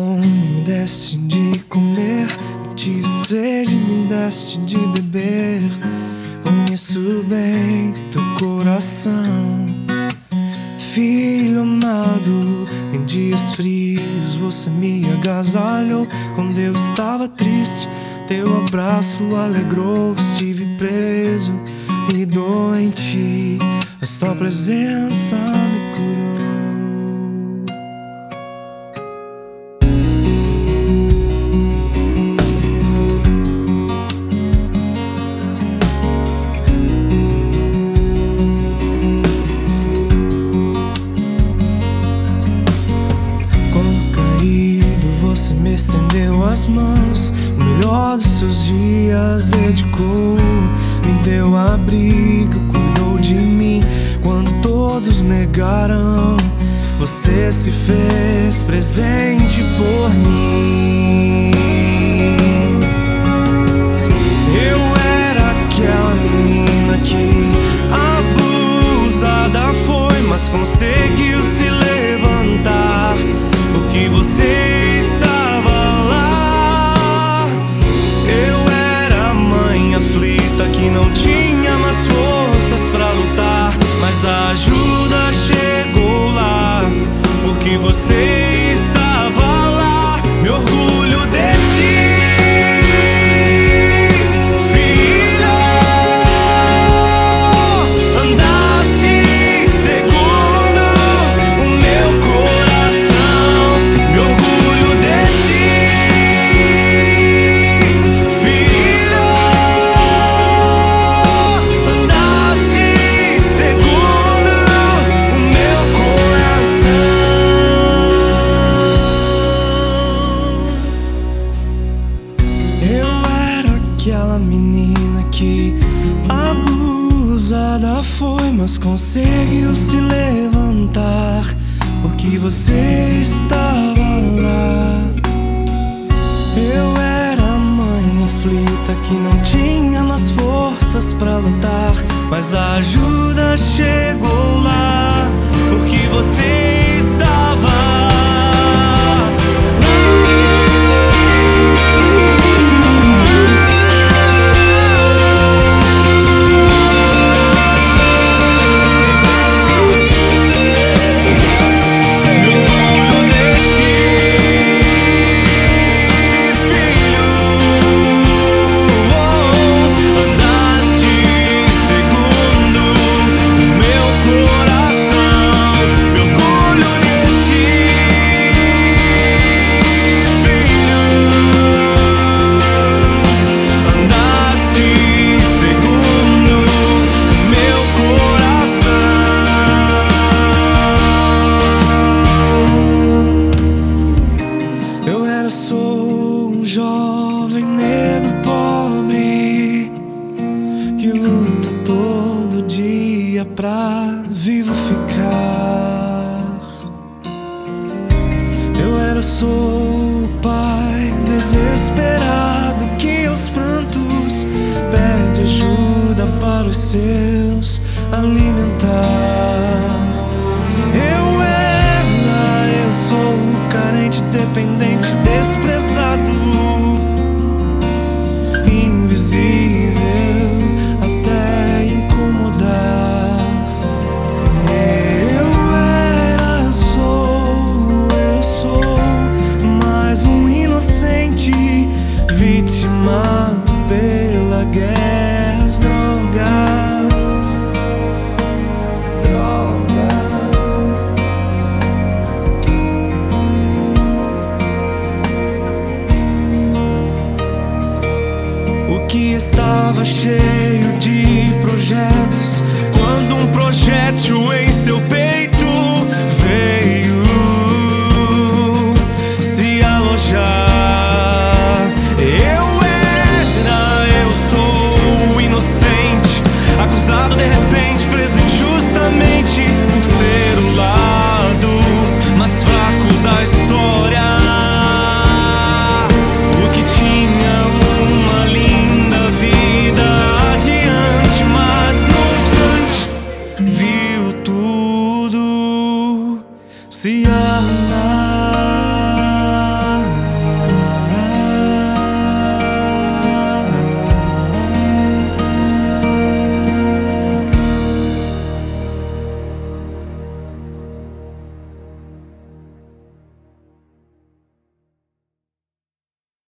fome, me deste de comer. Eu tive sede, me deste de beber. Conheço bem teu coração, filho amado. Em dias frios você me agasalhou. Quando eu estava triste, teu abraço alegrou. Estive preso e doente, mas tua presença me curou. Você me estendeu as mãos, o melhor dos seus dias dedicou. Me deu abrigo, cuidou de mim quando todos negaram. Você se fez presente por mim. Eu era aquela menina que abusada foi, mas conseguiu se levantar, porque você que não tinha mais forças pra lutar, mas a ajuda chegou lá, porque você estava lá. Me orgulho de ti, filho. Andaste segundo o meu coração. Me orgulho de ti, aquela menina que abusada foi, mas conseguiu se levantar, porque você estava lá. Eu era a mãe aflita que não tinha mais forças pra lutar, mas a ajuda chegou lá, porque você estava lá. Sou um jovem negro pobre que luta todo dia pra vivo ficar. Sou o pai desesperado que aos prantos pede ajuda para os seus alimentar. Eu sou o carente, dependente, desprezado, invisível até incomodar. Eu sou mais um inocente vitimado pela guerra, as drogas. O que estava cheio de projetos, quando um projétil